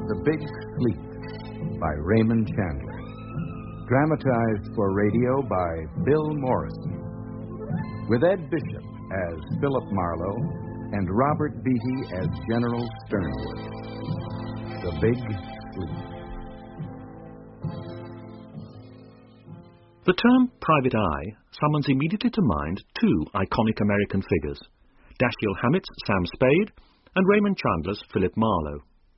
The Big Sleep by Raymond Chandler. Dramatized for radio by Bill Morrison. With Ed Bishop as Philip Marlowe and Robert Beatty as General Sternwood. The Big Sleep. The term private eye summons immediately to mind two iconic American figures, Dashiell Hammett's Sam Spade and Raymond Chandler's Philip Marlowe.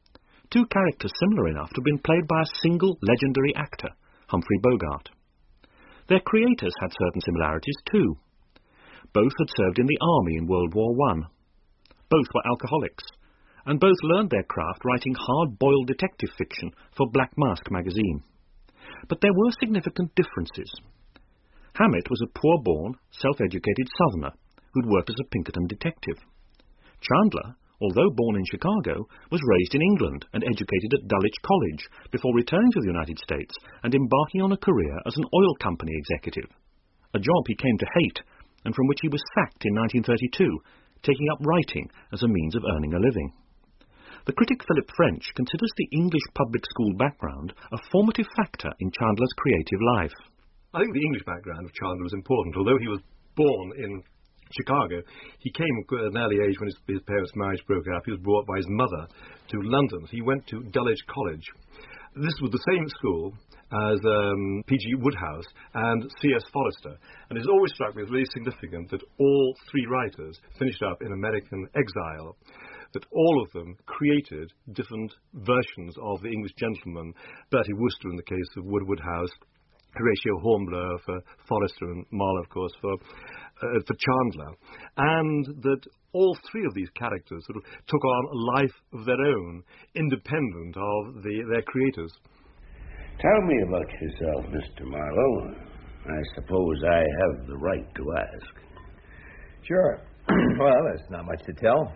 Two characters similar enough to have been played by a single legendary actor, Humphrey Bogart. Their creators had certain similarities too. Both had served in the army in World War I. Both were alcoholics, and both learned their craft writing hard-boiled detective fiction for Black Mask magazine. But there were significant differences. Hammett was a poor-born, self-educated Southerner who'd worked as a Pinkerton detective. Chandler, although born in Chicago, was raised in England and educated at Dulwich College before returning to the United States and embarking on a career as an oil company executive, a job he came to hate and from which he was sacked in 1932, taking up writing as a means of earning a living. The critic Philip French considers the English public school background a formative factor in Chandler's creative life. I think the English background of Chandler was important. Although he was born in Chicago, he came at an early age when his parents' marriage broke up. He was brought by his mother to London. He went to Dulwich College. This was the same school as P.G. Wodehouse and C.S. Forester. And it's always struck me as really significant that all three writers finished up in American exile, that all of them created different versions of the English gentleman. Bertie Wooster in the case of Wodehouse, Horatio Hornblower for Forester, and Marlowe, of course, for Chandler. And that all three of these characters sort of took on a life of their own, independent of their creators. Tell me about yourself, Mr. Marlowe. I suppose I have the right to ask. Sure. Well, there's not much to tell.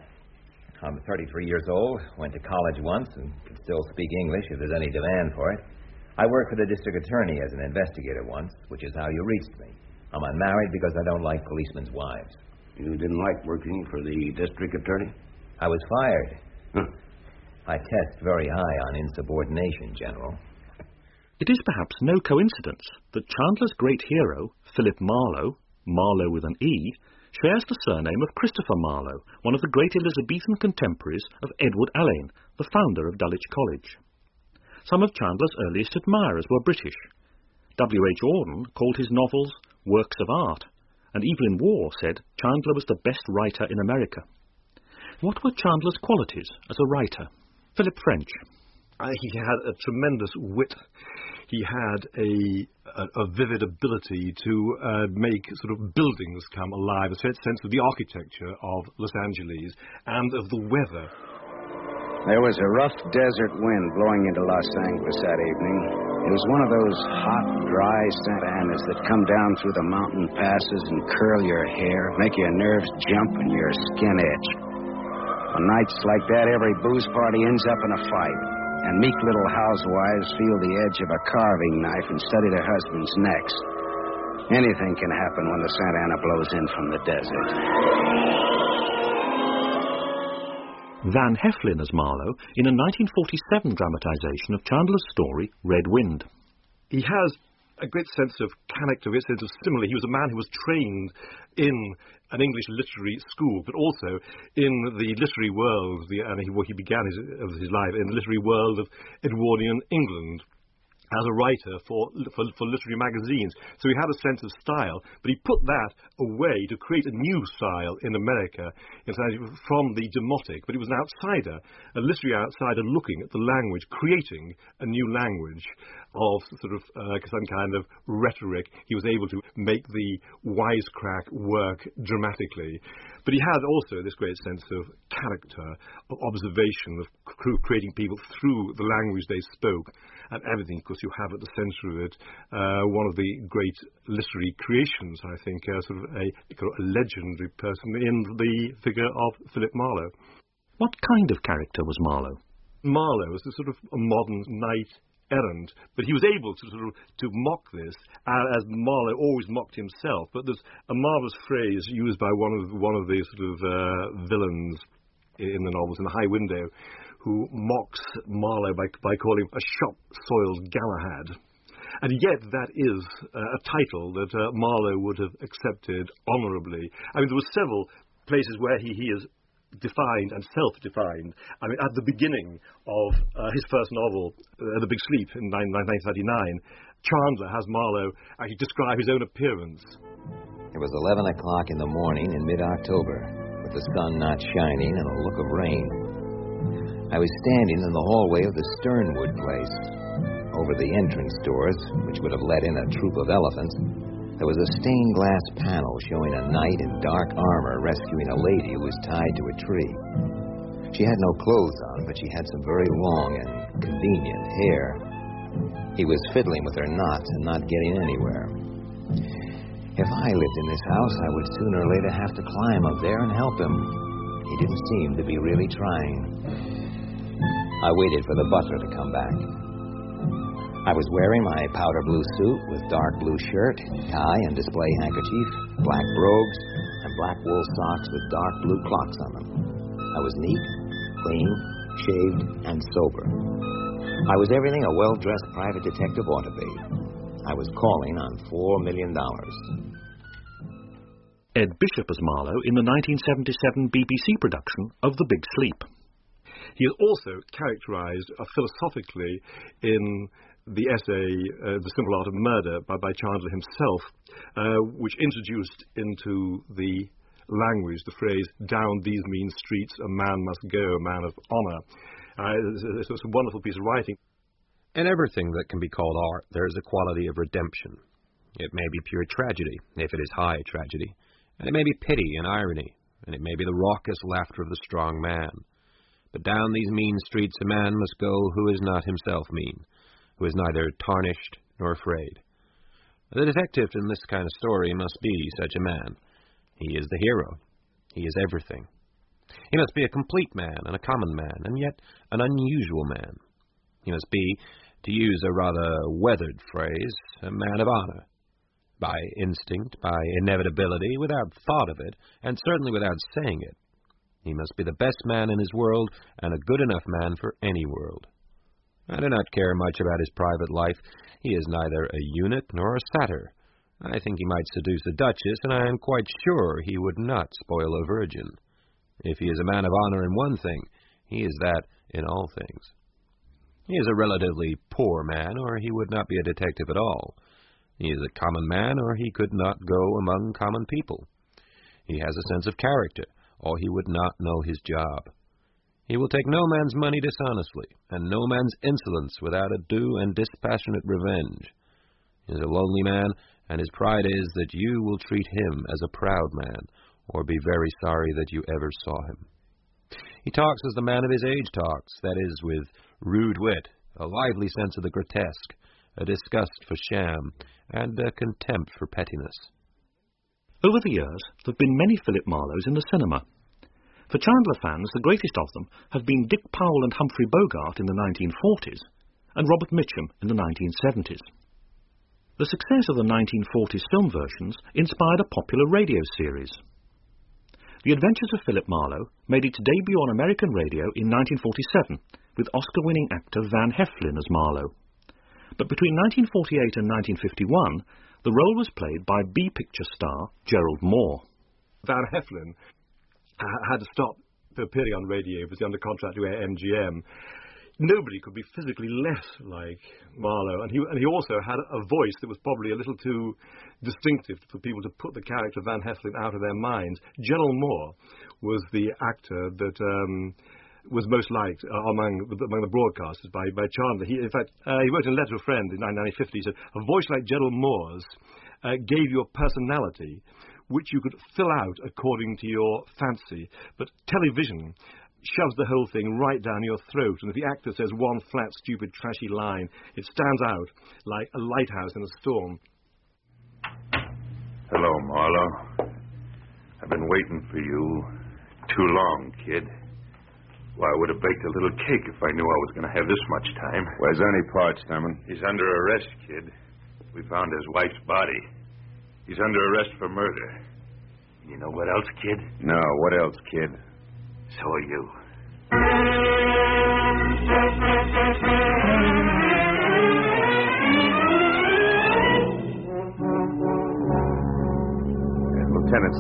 I'm 33 years old, went to college once, and can still speak English if there's any demand for it. I worked for the district attorney as an investigator once, which is how you reached me. I'm unmarried because I don't like policemen's wives. You didn't like working for the district attorney? I was fired. I test very high on insubordination, General. It is perhaps no coincidence that Chandler's great hero, Philip Marlowe, Marlowe with an E, shares the surname of Christopher Marlowe, one of the great Elizabethan contemporaries of Edward Alleyn, the founder of Dulwich College. Some of Chandler's earliest admirers were British. W.H. Auden called his novels works of art, and Evelyn Waugh said Chandler was the best writer in America. What were Chandler's qualities as a writer? Philip French. He had a tremendous wit. He had a vivid ability to make sort of buildings come alive, a sense of the architecture of Los Angeles and of the weather. There was a rough desert wind blowing into Los Angeles that evening. It was one of those hot, dry Santa Anas that come down through the mountain passes and curl your hair, make your nerves jump and your skin itch. On nights like that, every booze party ends up in a fight, and meek little housewives feel the edge of a carving knife and study their husbands' necks. Anything can happen when the Santa Ana blows in from the desert. Van Heflin as Marlowe in a 1947 dramatization of Chandler's story, Red Wind. He has a great sense of character, a great sense of simile. He was a man who was trained in an English literary school, but also in the literary world, he began his life in the literary world of Edwardian England as a writer for literary magazines. So he had a sense of style, but he put that away to create a new style in America from the demotic. But he was an outsider, a literary outsider looking at the language, creating a new language of sort of some kind of rhetoric. He was able to make the wisecrack work dramatically. But he had also this great sense of character, of observation, of creating people through the language they spoke. And everything, of course, you have at the centre of it one of the great literary creations, I think, sort of a legendary person in the figure of Philip Marlowe. What kind of character was Marlowe? Marlowe was a sort of a modern knight errant, but he was able to mock this, as Marlowe always mocked himself. But there's a marvellous phrase used by one of the sort of villains in the novels, in The High Window, who mocks Marlowe by calling him a shop-soiled Galahad. And yet that is a title that Marlowe would have accepted honourably. I mean, there were several places where he is defined and self-defined. I mean, at the beginning of his first novel, The Big Sleep, in 1939, Chandler has Marlowe actually describe his own appearance. It was 11 o'clock in the morning in mid-October, with the sun not shining and a look of rain. I was standing in the hallway of the Sternwood place. Over the entrance doors, which would have let in a troop of elephants, there was a stained glass panel showing a knight in dark armor rescuing a lady who was tied to a tree. She had no clothes on, but she had some very long and convenient hair. He was fiddling with her knots and not getting anywhere. If I lived in this house, I would sooner or later have to climb up there and help him. He didn't seem to be really trying. I waited for the butler to come back. I was wearing my powder blue suit with dark blue shirt, tie and display handkerchief, black brogues, and black wool socks with dark blue clocks on them. I was neat, clean, shaved, and sober. I was everything a well-dressed private detective ought to be. I was calling on $4 million. Ed Bishop as Marlowe in the 1977 BBC production of The Big Sleep. He is also characterized philosophically in the essay The Simple Art of Murder by Chandler himself, which introduced into the language the phrase, down these mean streets a man must go, a man of honor. It's a wonderful piece of writing. In everything that can be called art, there is a quality of redemption. It may be pure tragedy, if it is high tragedy, and it may be pity and irony, and it may be the raucous laughter of the strong man. But down these mean streets a man must go who is not himself mean, who is neither tarnished nor afraid. The detective in this kind of story must be such a man. He is the hero. He is everything. He must be a complete man and a common man, and yet an unusual man. He must be, to use a rather weathered phrase, a man of honor. By instinct, by inevitability, without thought of it, and certainly without saying it. He must be the best man in his world, and a good enough man for any world. I do not care much about his private life. He is neither a unit nor a satyr. I think he might seduce a duchess, and I am quite sure he would not spoil a virgin. If he is a man of honor in one thing, he is that in all things. He is a relatively poor man, or he would not be a detective at all. He is a common man, or he could not go among common people. He has a sense of character, or he would not know his job. He will take no man's money dishonestly, and no man's insolence without a due and dispassionate revenge. He is a lonely man, and his pride is that you will treat him as a proud man, or be very sorry that you ever saw him. He talks as the man of his age talks, that is, with rude wit, a lively sense of the grotesque, a disgust for sham, and a contempt for pettiness. Over the years, there have been many Philip Marlowes in the cinema. For Chandler fans, the greatest of them have been Dick Powell and Humphrey Bogart in the 1940s, and Robert Mitchum in the 1970s. The success of the 1940s film versions inspired a popular radio series. The Adventures of Philip Marlowe made its debut on American radio in 1947, with Oscar-winning actor Van Heflin as Marlowe. But between 1948 and 1951, the role was played by B-picture star Gerald Moore. Van Heflin had to stop appearing on radio. He was under contract to MGM. Nobody could be physically less like Marlowe, and he also had a voice that was probably a little too distinctive for people to put the character Van Heflin out of their minds. Gerald Moore was the actor that was most liked among the broadcasters by Chandler. He wrote in a letter to a friend in 1950. He said, "A voice like Gerald Moore's gave you a personality which you could fill out according to your fancy, but television shoves the whole thing right down your throat, and if the actor says one flat, stupid, trashy line, it stands out like a lighthouse in a storm." Hello, Marlowe. I've been waiting for you too long, kid. Well, I would have baked a little cake if I knew I was going to have this much time. Where's Ernie Parts, Thurman? He's under arrest, kid. We found his wife's body. He's under arrest for murder. You know what else, kid? No, what else, kid? So are you.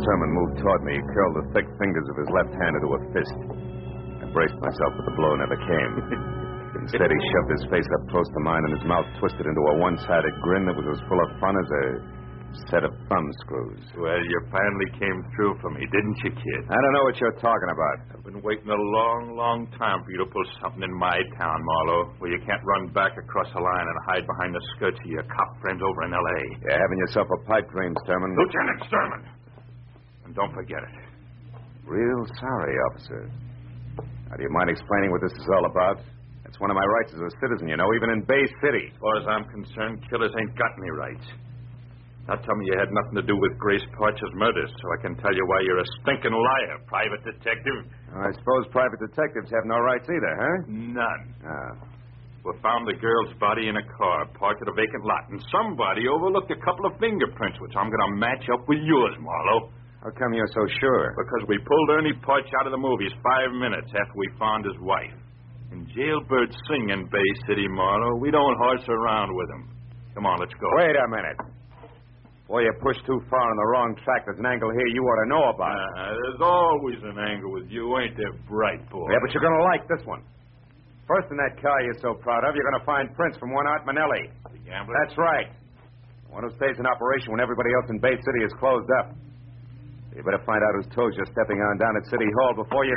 Sturman moved toward me, he curled the thick fingers of his left hand into a fist. I braced myself, but the blow never came. Instead, he shoved his face up close to mine, and his mouth twisted into a one-sided grin that was as full of fun as a set of thumb screws. Well, you finally came through for me, didn't you, kid? I don't know what you're talking about. I've been waiting a long, long time for you to pull something in my town, Marlowe, where you can't run back across the line and hide behind the skirts of your cop friends over in L.A. You're having yourself a pipe dream, Sturman. Lieutenant Sturman! And don't forget it. Real sorry, officer. Now, do you mind explaining what this is all about? It's one of my rights as a citizen, you know, even in Bay City. As far as I'm concerned, killers ain't got any rights. Now tell me you had nothing to do with Grace Parcher's murder, so I can tell you why you're a stinking liar, private detective. I suppose private detectives have no rights either, huh? None. Ah. We found the girl's body in a car parked at a vacant lot, and somebody overlooked a couple of fingerprints, which I'm going to match up with yours, Marlowe. How come you're so sure? Because we pulled Ernie Parch out of the movies 5 minutes after we found his wife. In Jailbird Sing in Bay City, Marlowe, we don't horse around with him. Come on, let's go. Wait a minute. Boy, you pushed too far on the wrong track. There's an angle here you ought to know about. There's always an angle with you, ain't there, bright boy? Yeah, but you're going to like this one. First, in that car you're so proud of, you're going to find prints from one Art Manelli. The gambler? That's right. One who stays in operation when everybody else in Bay City is closed up. You better find out whose toes you're stepping on down at City Hall before you...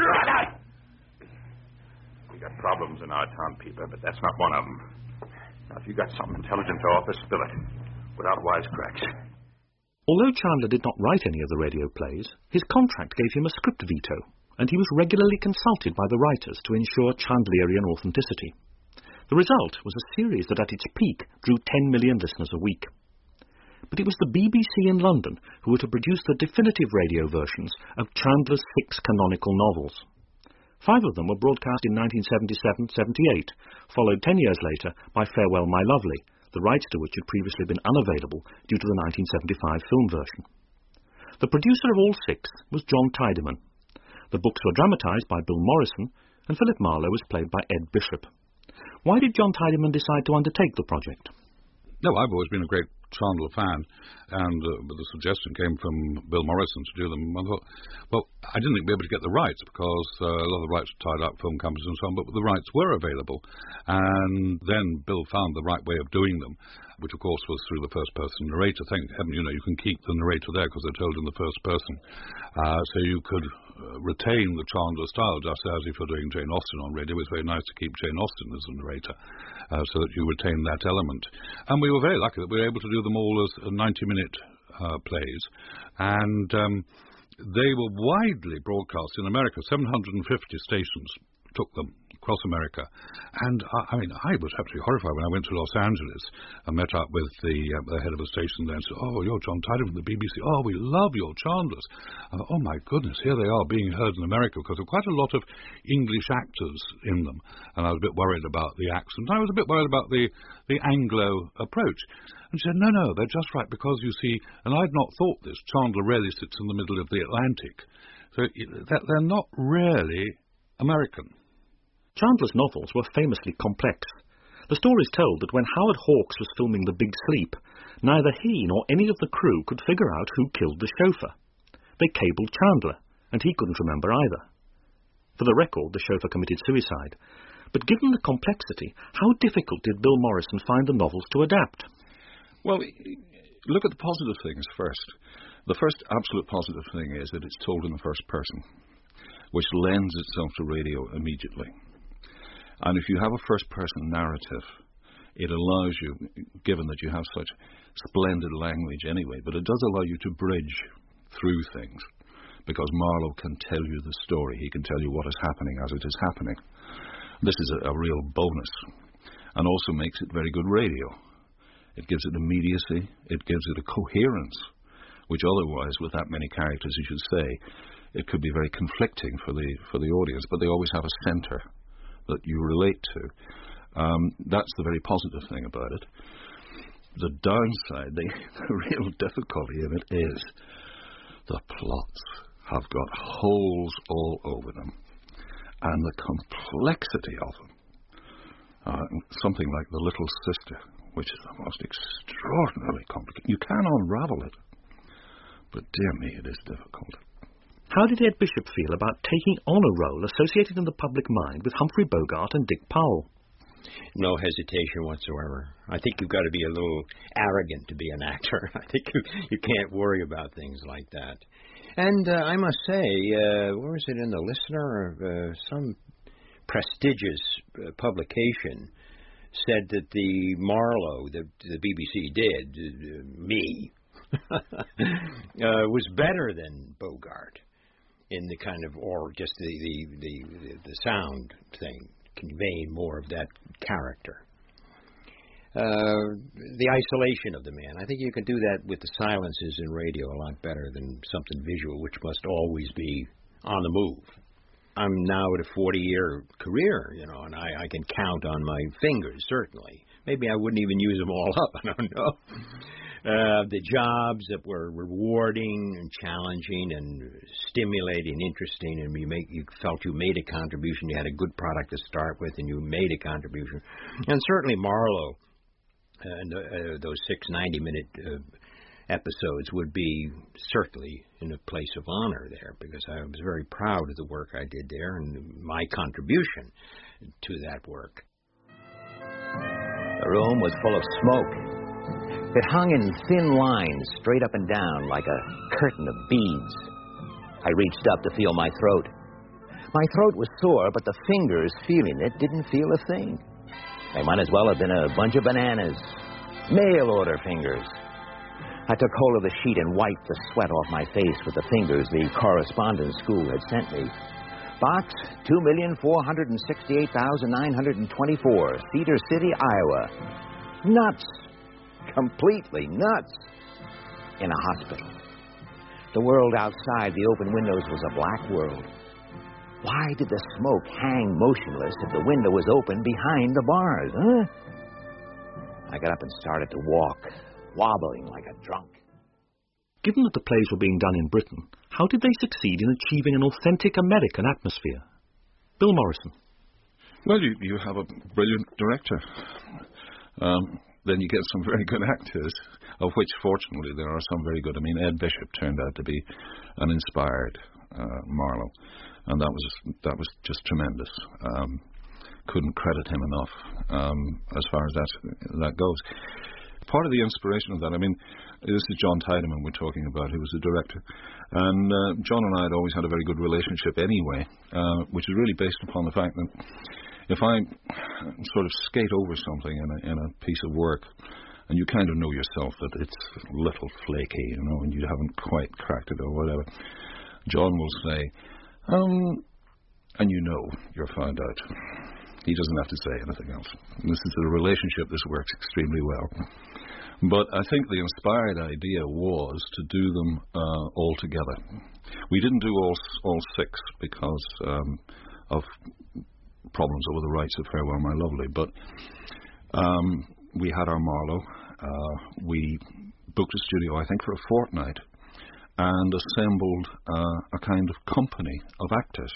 We got problems in our town, Peeper, but that's not one of them. Now, if you got something intelligent to offer, spill it. Without wisecracks. Although Chandler did not write any of the radio plays, his contract gave him a script veto, and he was regularly consulted by the writers to ensure Chandlerian authenticity. The result was a series that at its peak drew 10 million listeners a week. But it was the BBC in London who were to produce the definitive radio versions of Chandler's 6 canonical novels. 5 of them were broadcast in 1977-78, followed 10 years later by Farewell My Lovely, the rights to which had previously been unavailable due to the 1975 film version. The producer of all 6 was John Tiedemann. The books were dramatised by Bill Morrison, and Philip Marlowe was played by Ed Bishop. Why did John Tiedemann decide to undertake the project? No, I've always been a great Chandler fan, and the suggestion came from Bill Morrison to do them. I thought, well, I didn't think we'd be able to get the rights because a lot of the rights were tied up, film companies and so on, but the rights were available. And then Bill found the right way of doing them, which of course was through the first-person narrator. Thank heaven, you know, you can keep the narrator there because they're told in the first person. So you could retain the Chandler style, just as if you're doing Jane Austen on radio. It's very nice to keep Jane Austen as a narrator, so that you retain that element. And we were very lucky that we were able to do them all as 90-minute plays, and they were widely broadcast in America. 750 stations took them across America. And, I mean, I was absolutely horrified when I went to Los Angeles and met up with the head of a station there and said, oh, you're John Tiedemann from the BBC. Oh, we love your Chandlers. Oh, my goodness, here they are being heard in America because there are quite a lot of English actors in them. And I was a bit worried about the accent. I was a bit worried about the Anglo approach. And she said, no, they're just right because, you see, and I'd not thought this, Chandler really sits in the middle of the Atlantic. So they're not really American. Chandler's novels were famously complex. The stories told that when Howard Hawks was filming The Big Sleep, neither he nor any of the crew could figure out who killed the chauffeur. They cabled Chandler, and he couldn't remember either. For the record, the chauffeur committed suicide. But given the complexity, how difficult did Bill Morrison find the novels to adapt? Well, look at the positive things first. The first absolute positive thing is that it's told in the first person, which lends itself to radio immediately. And if you have a first-person narrative, it allows you, given that you have such splendid language anyway, but it does allow you to bridge through things, because Marlowe can tell you the story. He can tell you what is happening as it is happening. This is a real bonus, and also makes it very good radio. It gives it immediacy. It gives it a coherence, which otherwise, with that many characters, you should say, it could be very conflicting for the audience, but they always have a center that you relate to. That's the very positive thing about it. The downside, the real difficulty in it is the plots have got holes all over them, and the complexity of them. Something like The Little Sister, which is the most extraordinarily complicated. You can unravel it, But dear me, it is difficult. How did Ed Bishop feel about taking on a role associated in the public mind with Humphrey Bogart and Dick Powell? No hesitation whatsoever. I think you've got to be a little arrogant to be an actor. I think you can't worry about things like that. And I must say, where was it in the Listener? Some prestigious publication said that the Marlowe that the BBC did, me, was better than Bogart in the kind of, or just the sound thing, conveying more of that character. The isolation of the man. I think you can do that with the silences in radio a lot better than something visual, which must always be on the move. I'm now at a 40-year career, and I can count on my fingers, certainly. Maybe I wouldn't even use them all up, I don't know. The jobs that were rewarding and challenging and stimulating, interesting, and you felt you made a contribution. You had a good product to start with, and you made a contribution. And certainly Marlowe, and those 6 90-minute episodes would be certainly in a place of honor there, because I was very proud of the work I did there and my contribution to that work. The room was full of smoke. It hung in thin lines straight up and down like a curtain of beads. I reached up to feel my throat. My throat was sore, but the fingers feeling it didn't feel a thing. They might as well have been a bunch of bananas. Mail order fingers. I took hold of the sheet and wiped the sweat off my face with the fingers the correspondence school had sent me. Box 2,468,924, Cedar City, Iowa. Nuts. Completely nuts. In a hospital. The world outside the open windows was a black world. Why did the smoke hang motionless if the window was open behind the bars, huh? I got up and started to walk, wobbling like a drunk. Given that the plays were being done in Britain, how did they succeed in achieving an authentic American atmosphere? Bill Morrison. Well, you have a brilliant director. Then you get some very good actors, of which, fortunately, there are some very good. I mean, Ed Bishop turned out to be an inspired Marlowe, and that was just tremendous. Couldn't credit him enough as far as that goes. Part of the inspiration of that, I mean, this is John Tiedemann we're talking about, who was the director. And John and I had always had a very good relationship anyway, which is really based upon the fact that if I sort of skate over something in a piece of work, and you kind of know yourself that it's a little flaky, and you haven't quite cracked it or whatever, John will say, and you're found out. He doesn't have to say anything else. This is a relationship that works extremely well. But I think the inspired idea was to do them all together. We didn't do all 6 because of problems over the rights of Farewell My Lovely. But we had our Marlowe. We booked a studio, I think, for a fortnight and assembled a kind of company of actors.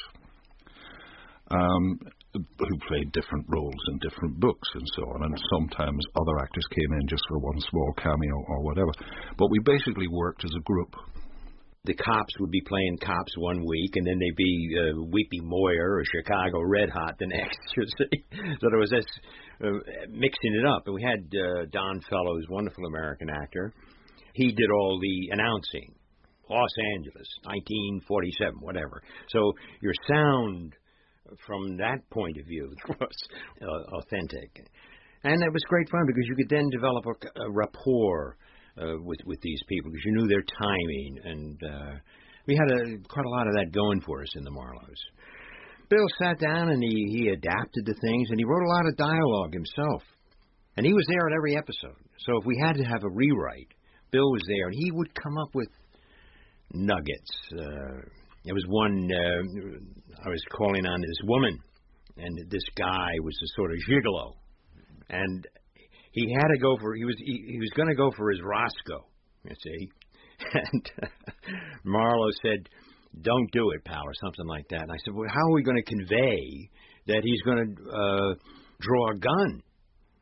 Who played different roles in different books and so on, and sometimes other actors came in just for one small cameo or whatever. But we basically worked as a group. The cops would be playing cops one week, and then they'd be Weepy Moyer or Chicago Red Hot the next, you see. So there was this mixing it up. And we had Don Fellows, wonderful American actor. He did all the announcing. Los Angeles, 1947, whatever. So your sound from that point of view was authentic. And it was great fun because you could then develop a rapport with these people because you knew their timing, and we had quite a lot of that going for us in the Marlowes. Bill sat down and he adapted to things, and he wrote a lot of dialogue himself. And he was there at every episode. So if we had to have a rewrite, Bill was there, and he would come up with nuggets. There was one, I was calling on this woman, and this guy was a sort of gigolo. And he had to go for, he was going to go for his Roscoe, you see. And Marlowe said, "Don't do it, pal," or something like that. And I said, "Well, how are we going to convey that he's going to draw a gun?"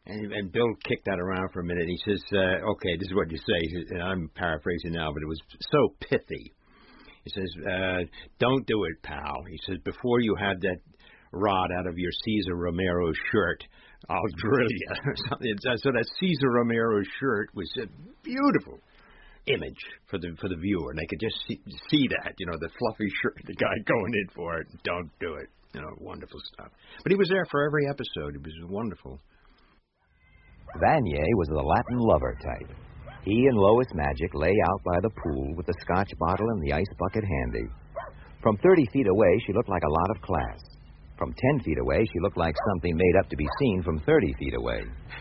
And Bill kicked that around for a minute. He says, okay, this is what you say. And I'm paraphrasing now, but it was so pithy. He says, don't do it, pal. He says, before you have that rod out of your Cesar Romero shirt, I'll drill you. Or something. So that Cesar Romero shirt was a beautiful image for the viewer, and they could just see that, the fluffy shirt, the guy going in for it. Don't do it. Wonderful stuff. But he was there for every episode. It was wonderful. Vanier was the Latin lover type. He and Lois Magic lay out by the pool with the scotch bottle and the ice bucket handy. From 30 feet away, she looked like a lot of class. From 10 feet away, she looked like something made up to be seen from 30 feet away.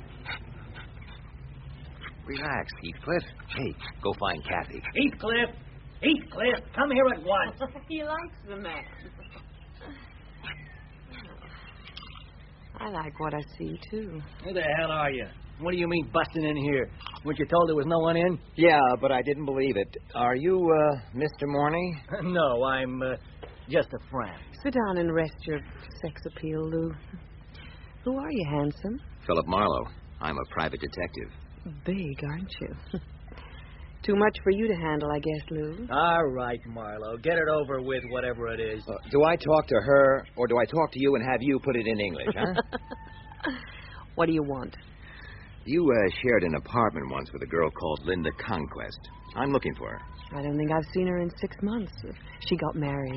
Relax, Heathcliff. Hey, go find Kathy. Heathcliff, come here at once. He likes the man. I like what I see, too. Who the hell are you? What do you mean busting in here? Weren't you told there was no one in? Yeah, but I didn't believe it. Are you, Mr. Morney? No, I'm just a friend. Sit down and rest your sex appeal, Lou. Who are you, handsome? Philip Marlowe. I'm a private detective. Big, aren't you? Too much for you to handle, I guess, Lou. All right, Marlowe. Get it over with, whatever it is. Do I talk to her, or do I talk to you and have you put it in English, huh? What do you want? You shared an apartment once with a girl called Linda Conquest. I'm looking for her. I don't think I've seen her in 6 months. She got married.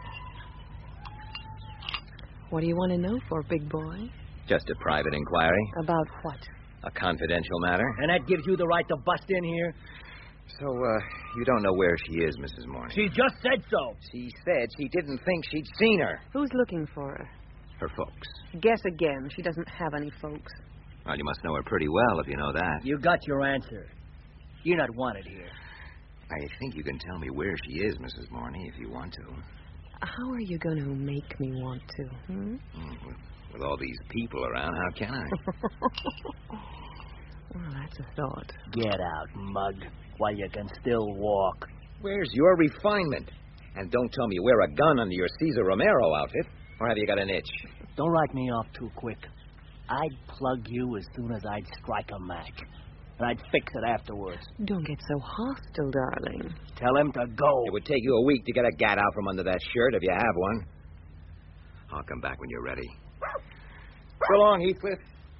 What do you want to know for, big boy? Just a private inquiry. About what? A confidential matter. And that gives you the right to bust in here? So, you don't know where she is, Mrs. Morning? She just said so. She said she didn't think she'd seen her. Who's looking for her? Her folks. Guess again. She doesn't have any folks. Well, you must know her pretty well if you know that. You got your answer. You're not wanted here. I think you can tell me where she is, Mrs. Morney, if you want to. How are you going to make me want to, hmm? With all these people around, how can I? Well, that's a thought. Get out, mug, while you can still walk. Where's your refinement? And don't tell me you wear a gun under your Cesar Romero outfit, or have you got an itch? Don't write me off too quick. I'd plug you as soon as I'd strike a match. And I'd fix it afterwards. Don't get so hostile, darling. Tell him to go. It would take you a week to get a gat out from under that shirt if you have one. I'll come back when you're ready. So long, Heathcliff.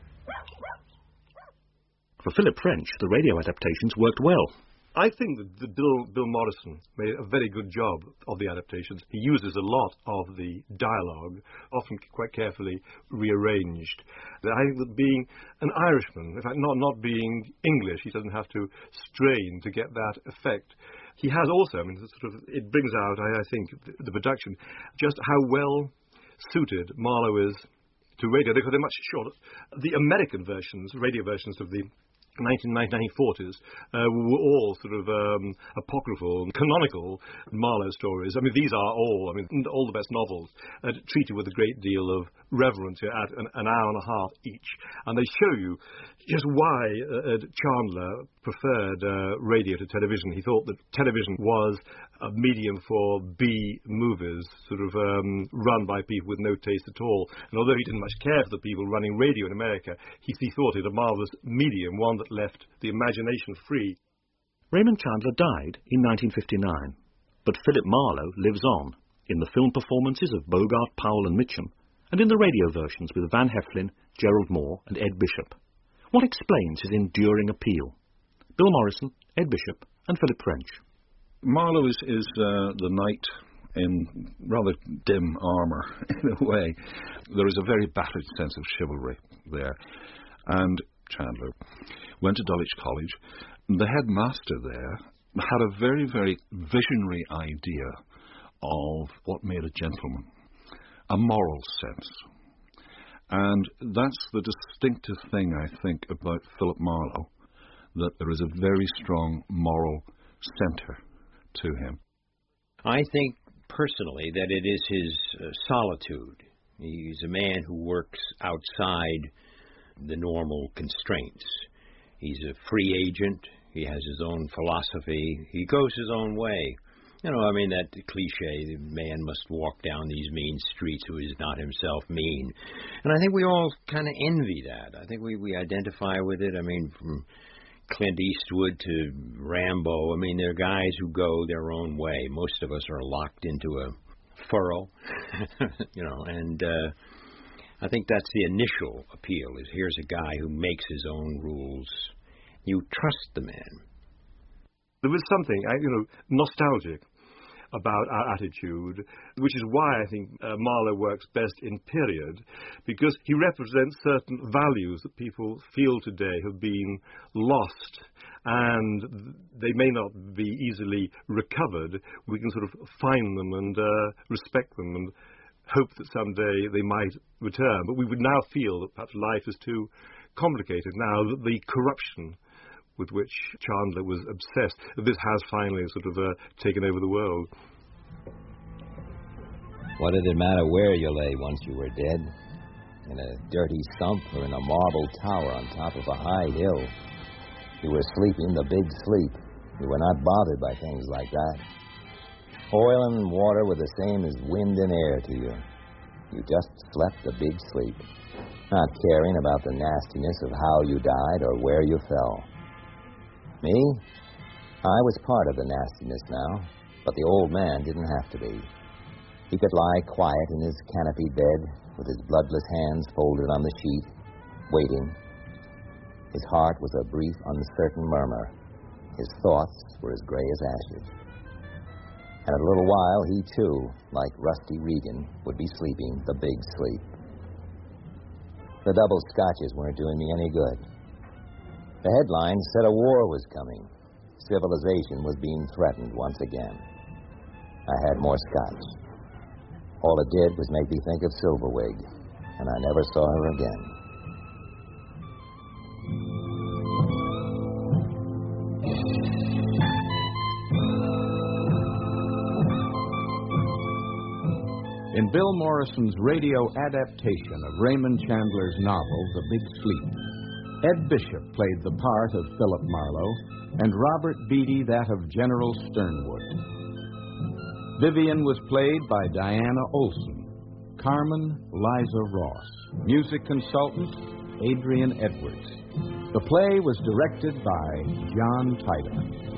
For Philip French, the radio adaptations worked well. I think that Bill Morrison made a very good job of the adaptations. He uses a lot of the dialogue, often quite carefully rearranged. I think that being an Irishman, in fact, not being English, he doesn't have to strain to get that effect. He has also, it brings out, I think, the production, just how well suited Marlowe is to radio, because they're much shorter. The American versions, radio versions of the 1940s were all sort of apocryphal, canonical Marlowe stories. These are all the best novels, treated with a great deal of reverence at an hour and a half each. And they show you just why Chandler preferred radio to television. He thought that television was a medium for B movies, run by people with no taste at all. And although he didn't much care for the people running radio in America, he thought it a marvelous medium, one that left the imagination free. Raymond Chandler died in 1959, but Philip Marlowe lives on in the film performances of Bogart, Powell and Mitchum, and in the radio versions with Van Heflin, Gerald Moore and Ed Bishop. What explains his enduring appeal? Bill Morrison, Ed Bishop and Philip French. Marlowe is the knight in rather dim armour, in a way. There is a very battered sense of chivalry there. And Chandler went to Dulwich College. The headmaster there had a very, very visionary idea of what made a gentleman, a moral sense. And that's the distinctive thing, I think, about Philip Marlowe, that there is a very strong moral centre to him. I think, personally, that it is his solitude. He's a man who works outside the normal constraints. He's a free agent. He has his own philosophy. He goes his own way. I mean, that cliche, the man must walk down these mean streets who is not himself mean. And I think we all kind of envy that. I think we identify with it. I mean, from Clint Eastwood to Rambo, I mean, there are guys who go their own way. Most of us are locked into a furrow, and I think that's the initial appeal, is here's a guy who makes his own rules. You trust the man. There was something, nostalgic about our attitude, which is why I think Marlowe works best in period, because he represents certain values that people feel today have been lost, and they may not be easily recovered. We can sort of find them and respect them and hope that someday they might return. But we would now feel that perhaps life is too complicated now, that the corruption with which Chandler was obsessed, this has finally sort of taken over the world. What did it matter where you lay once you were dead? In a dirty stump or in a marble tower on top of a high hill? You were sleeping the big sleep. You were not bothered by things like that. Oil and water were the same as wind and air to you. You just slept the big sleep, not caring about the nastiness of how you died or where you fell. Me? I was part of the nastiness now, but the old man didn't have to be. He could lie quiet in his canopied bed with his bloodless hands folded on the sheet, waiting. His heart was a brief, uncertain murmur. His thoughts were as gray as ashes. And in a little while, he too, like Rusty Regan, would be sleeping the big sleep. The double scotches weren't doing me any good. The headlines said a war was coming. Civilization was being threatened once again. I had more scotch. All it did was make me think of Silverwig, and I never saw her again. In Bill Morrison's radio adaptation of Raymond Chandler's novel, The Big Sleep, Ed Bishop played the part of Philip Marlowe, and Robert Beatty that of General Sternwood. Vivian was played by Diana Olson. Carmen, Liza Ross. Music consultant, Adrian Edwards. The play was directed by John Tiedemann.